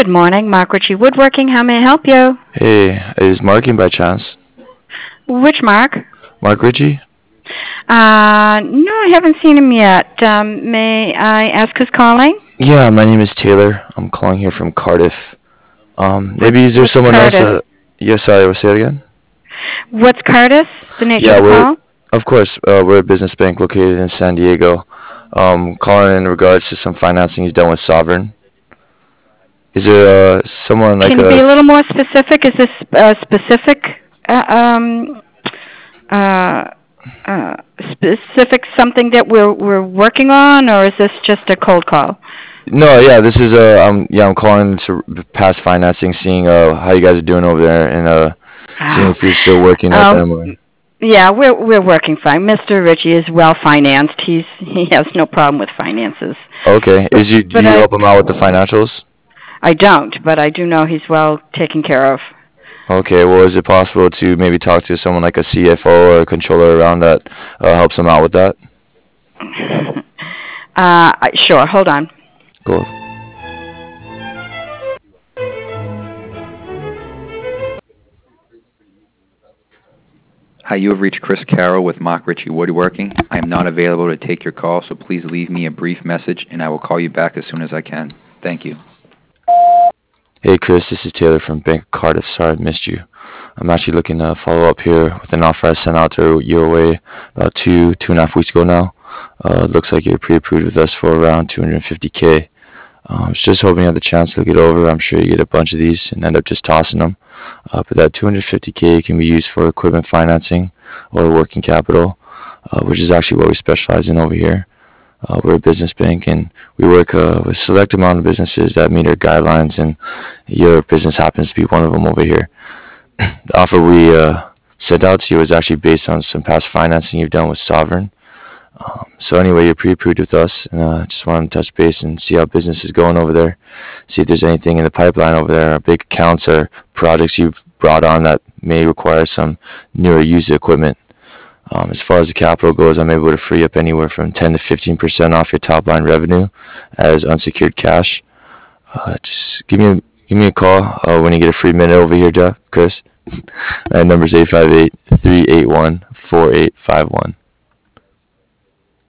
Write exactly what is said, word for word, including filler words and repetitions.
Good morning, Mark Ritchie Woodworking. How may I help you? Hey, is Mark in by chance? Which Mark? Mark Ritchie? Uh, no, I haven't seen him yet. Um, may I ask who's calling? Yeah, my name is Taylor. I'm calling here from Cardiff. Um, What, maybe is there what's someone else Cardiff? that... Yeah, sorry, we'll say it again? What's Cardiff? The nature Yeah, of the we're... call? Of course, uh, we're a business bank located in San Diego. Um, calling in regards to some financing he's done with Sovereign. Is there uh, someone like Can you be a... a little more specific? Is this uh, specific, uh, um, uh, uh, specific something that we're we're working on, or is this just a cold call? No, yeah, this is uh, um, yeah, I'm calling to pass financing, seeing uh how you guys are doing over there, and uh, seeing Oh, if you're still working at um, them or... yeah, we're we're working fine. Mister Ritchie is well financed. He's he has no problem with finances. Okay, But is you do but you I help him out with the financials? I don't, but I do know he's well taken care of. Okay, well, is it possible to maybe talk to someone like a C F O or a controller around that uh, helps them out with that? uh, I- sure. Hold on. Cool. Hi, you have reached Chris Carroll with Mark Ritchie Woodworking. I am not available to take your call, so please leave me a brief message and I will call you back as soon as I can. Thank you. Hey, Chris, this is Taylor from Bank of Cardiff. Sorry I missed you. I'm actually looking to follow up here with an offer I sent out to your way about two, two and a half weeks ago now. Uh, it looks like you're pre-approved with us for around two hundred fifty K. Um, I was just hoping you had the chance to look it over. I'm sure you get a bunch of these and end up just tossing them. Uh, but that two hundred fifty K can be used for equipment financing or working capital, uh, which is actually what we specialize in over here. Uh, we're a business bank, and we work uh, with a select amount of businesses that meet our guidelines, and your business happens to be one of them over here. The offer we uh, sent out to you is actually based on some past financing you've done with Sovereign. Um, so anyway, you're pre-approved with us, and uh, just wanted to touch base and see how business is going over there. See if there's anything in the pipeline over there, big accounts or projects you've brought on that may require some newer used equipment. Um, as far as the capital goes, I'm able to free up anywhere from ten to fifteen percent off your top line revenue as unsecured cash. Uh, just give me a, give me a call uh, when you get a free minute over here, Jeff, Chris. My number's eight five eight, three eight one, four eight five one.